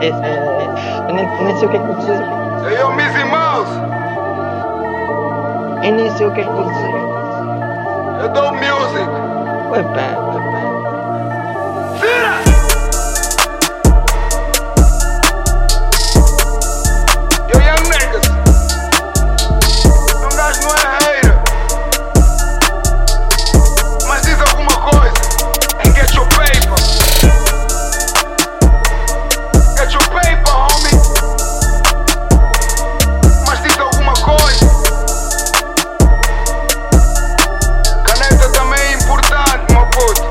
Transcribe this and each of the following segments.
Eu nem sei o que é que vou dizer. Hey, yo, Mizzy Mouse. Eu nem sei o que é que vou dizer. Eu dou music. Ué, pá. Vira! Yo, young niggas. Um gajo não é hater, mas diz alguma coisa and get your paper. Get your paper, homie. Mas diz alguma coisa. Caneta também é importante, meu puto.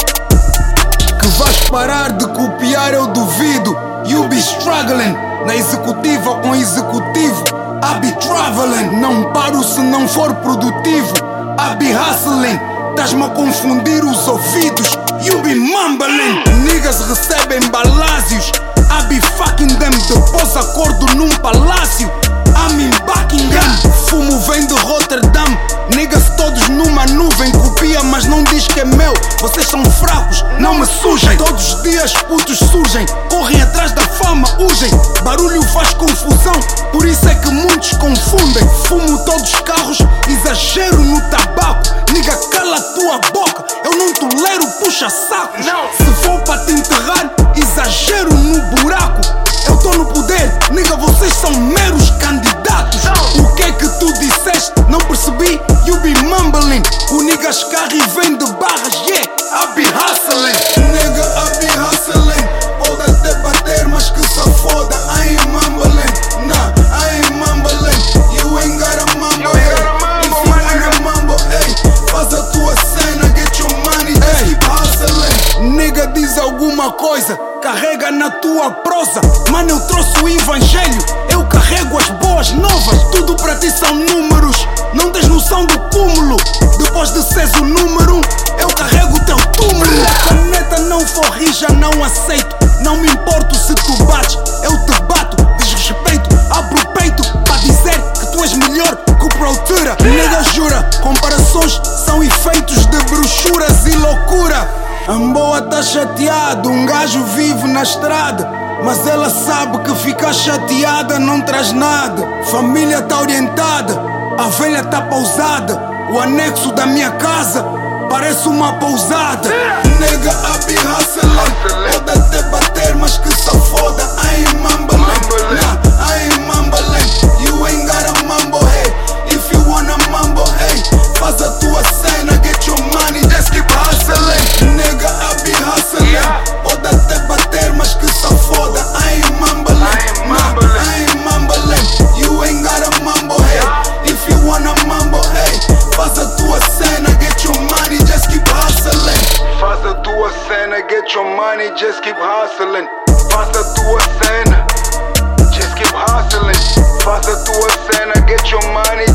Que vais parar de copiar, eu duvido. You be struggling, na executiva com executivo. I be traveling, não paro se não for produtivo. I be hustling, estás-me a confundir os ouvidos. You be mumbling, niggas recebem balásios. I be fucking them, depois acordo num palácio. I'm in Buckingham, fumo vem de Rotterdam. Niggas todos numa nuvem, copia mas não diz que é meu. Vocês são fracos, não me sujem. Todos os dias putos surgem, correm atrás da fama, urgem. Barulho faz confusão, por isso é que muitos confundem. Fumo todos os carros, exagero no tabaco. Nigga, cala a tua boca, eu não tolero puxa-sacos. Se for pra te enterrar, exagero no buraco. Eu tô no poder, nigga, vocês são meros candidatos. O que é que tu disseste? Não percebi, you be mumbling. O niggas carre e vem de barras, yeah, I be hustling. Nigga, I be hustling. Pode até bater, mas que se foda, I ain't mumbling. Nah, I ain't mumbling. You ain't gotta mumble, hey. If you wanna mumble, hey, faz a tua cena, get your money, just keep hustling. Nigga, diz alguma coisa, carrega na tua prosa. Mano, eu trouxe o evangelho, eu carrego as boas novas. Tudo pra ti são números, não tens noção do cúmulo. Depois de seres o número 1, eu carrego o teu túmulo. Caneta não for rija, não aceito. Não me importo se tu bates, eu te bato. Desrespeito, abro o peito pra dizer que tu és melhor que o Protura. Nega jura, comparações são efeitos de brochuras e loucura. Amboa tá chateado, um gajo vive na estrada, mas ela sabe que ficar chateada não traz nada. Família tá orientada, a velha tá pausada. O anexo da minha casa parece uma pousada. Nega, I be hustling. Pode até bater, mas que se foda, I ain't mumbling. Nah, I ain't mumbling. You ain't gotta mumble, hey. If you wanna mumble, hey, faz a tua cena, get your money, just keep hustling. Nigga, I be hustling. Pode até bater, mas que se foda, I ain't mumbling. Nah, I ain't mumbling. You ain't gotta mumble, hey. If you wanna mumble, hey, faz a tua cena, get your money, just keep hustling. Faz a tua cena, get your money, just keep hustling. Faz a tua cena, just keep hustling. Faz a tua cena, get your money,